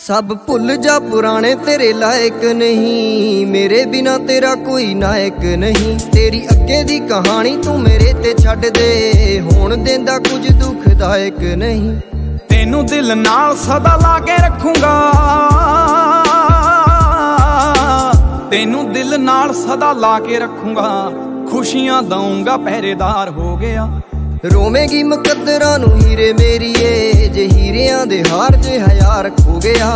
सब भुल जा पुराने तेरे लायक नहीं, मेरे बिना तेरा कोई नायक नहीं। तेरी अगे दी कहानी तू मेरे ते छड्ड दे, होण देंदा कुछ दुखदायक नहीं। तेनू दिल नाल सदा ला के रखूंगा, तेनू दिल नाल सदा ला के रखूंगा। खुशियां दूंगा पहरेदार हो गया। रोवेगी मुकद्दरां नूं हीरे मेरीए, जे हीरियां दे हार च हयार खो गया।